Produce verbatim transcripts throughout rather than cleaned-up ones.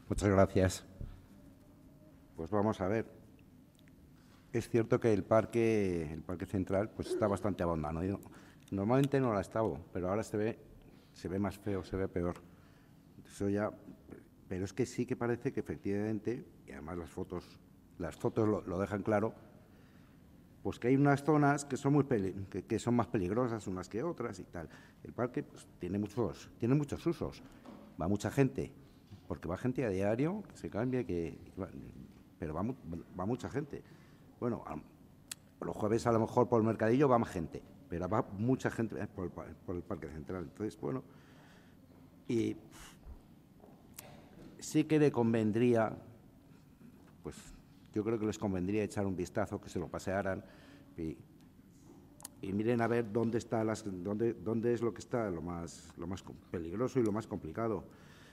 Muchas gracias. Pues vamos a ver. Es cierto que el parque, el parque central, pues está bastante abandonado. Normalmente no lo ha estado, pero ahora se ve, se ve más feo, se ve peor. Eso ya, pero es que sí que parece que efectivamente, y además las fotos, las fotos lo, lo dejan claro, pues que hay unas zonas que son muy peli, que, que son más peligrosas unas que otras y tal. El parque pues, tiene muchos, tiene muchos usos. Va mucha gente, porque va gente a diario, que se cambia, que, pero va, va mucha gente. Bueno, los jueves a lo mejor por el mercadillo va más gente, pero va mucha gente por el, por el Parque Central. Entonces, bueno, y sí que le convendría, pues yo creo que les convendría echar un vistazo, que se lo pasearan y, y miren a ver dónde está las, dónde, dónde es lo que está lo más, lo más peligroso y lo más complicado.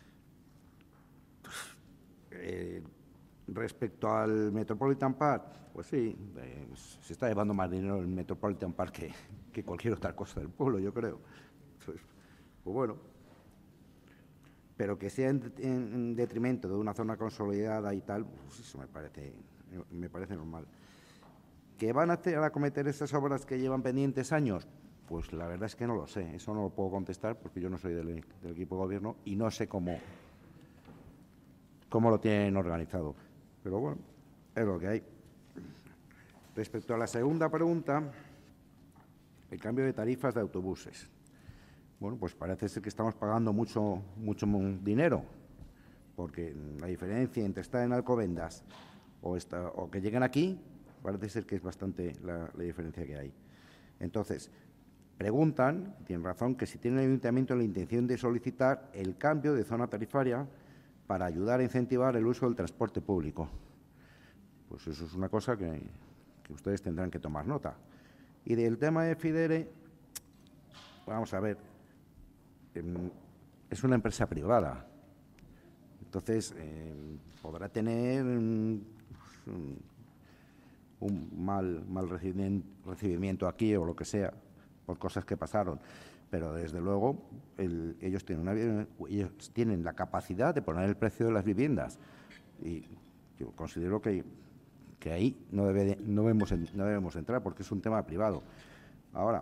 Eh, Respecto al Metropolitan Park, pues sí, eh, se está llevando más dinero el Metropolitan Park que, que cualquier otra cosa del pueblo, yo creo. Entonces, pues bueno, pero que sea en, en detrimento de una zona consolidada y tal, pues eso me parece, me parece normal. ¿Que van a hacer, a acometer esas obras que llevan pendientes años? Pues la verdad es que no lo sé, eso no lo puedo contestar porque yo no soy del, del equipo de gobierno y no sé cómo, cómo lo tienen organizado. Pero bueno, es lo que hay. Respecto a la segunda pregunta, el cambio de tarifas de autobuses. Bueno, pues parece ser que estamos pagando mucho, mucho dinero, porque la diferencia entre estar en Alcobendas o, esta, o que lleguen aquí, parece ser que es bastante la, la diferencia que hay. Entonces, preguntan, tienen razón, que si tiene el Ayuntamiento la intención de solicitar el cambio de zona tarifaria para ayudar a incentivar el uso del transporte público. Pues eso es una cosa que, que ustedes tendrán que tomar nota. Y del tema de Fidere, vamos a ver, eh, es una empresa privada, entonces eh, podrá tener un, un, un mal, mal recibimiento aquí o lo que sea, por cosas que pasaron. Pero desde luego el, ellos, tienen una, ellos tienen la capacidad de poner el precio de las viviendas y yo considero que, que ahí no, debe de, no, debemos, no debemos entrar porque es un tema privado. Ahora,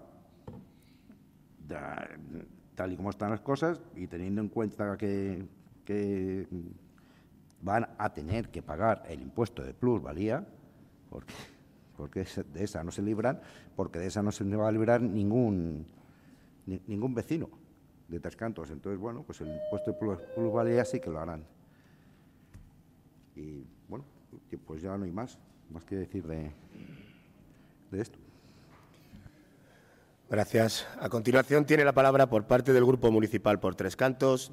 da, tal y como están las cosas y teniendo en cuenta que, que van a tener que pagar el impuesto de plusvalía, porque, porque de esa no se libran, porque de esa no se va a librar ningún Ni, ningún vecino de Tres Cantos. Entonces, bueno, pues el impuesto de plusvalía sí que lo harán. Y, bueno, pues ya no hay más, más que decir de, de esto. Gracias. A continuación tiene la palabra por parte del Grupo Municipal por Tres Cantos,